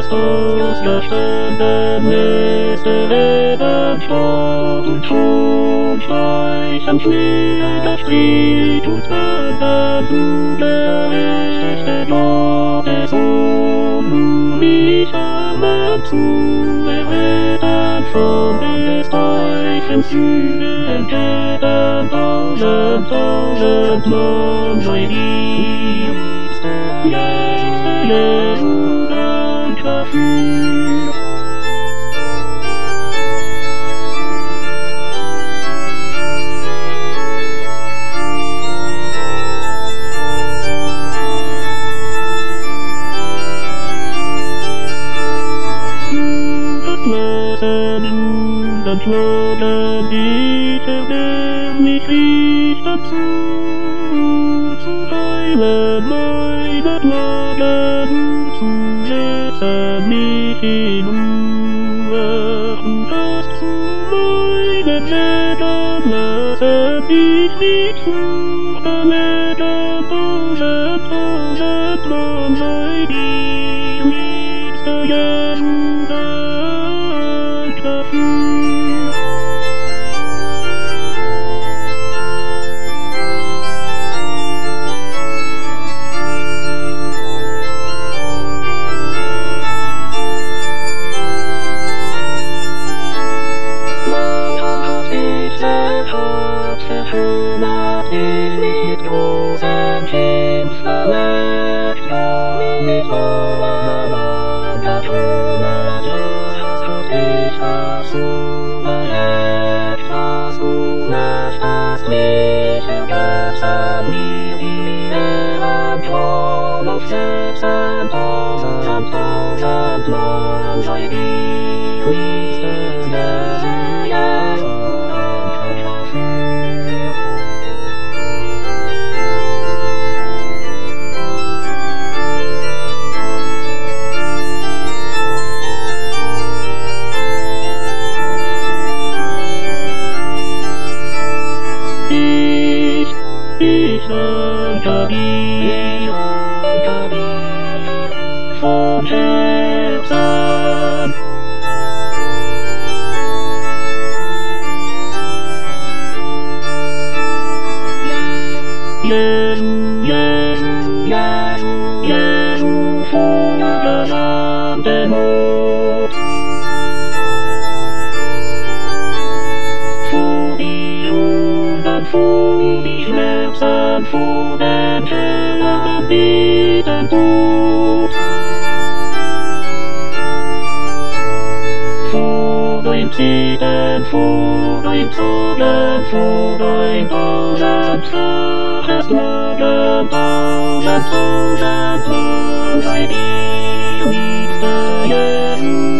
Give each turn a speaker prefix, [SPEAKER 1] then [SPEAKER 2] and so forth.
[SPEAKER 1] das ausgestanden nächste Leben Staub und schon streichen Schnee, der Strieg und Wellen, du der richtigste Gott des Sohn, mich allen zu erretten von des Teufels Sünden, Ketten, tausend Mann sei die Liebste, Jesu, Dank dafür. Und Loben dich, der mich richten zu heilen meine Klagen, zu setzen mich in Ruhe, du hast zu meinem Segen, lasse dich nicht fürchten, tausend Mann sei die Liebste, Jesu, Dank dafür. Verschönert ich mit großem Kind verletzt, ja, mit hoher verschönert hat ich das so berecht, dass du möchtest mich ergötzen, mir die Ehren Thron aufsetzen, tausend Mann sei die Liebste, Jesu, Jesu, Dank dafür. Ich danke dir von Herzen. Jesu, Jesu, Jesu, Jesu, vorgesandte Not. Vor die Wunden, vor die Schmerzen, vor den Herren beten Tod. Vor dein Zittern, vor dein Zorn, vor dein tausendfaches Klagen, tausend Mann sei die Liebste, Jesu.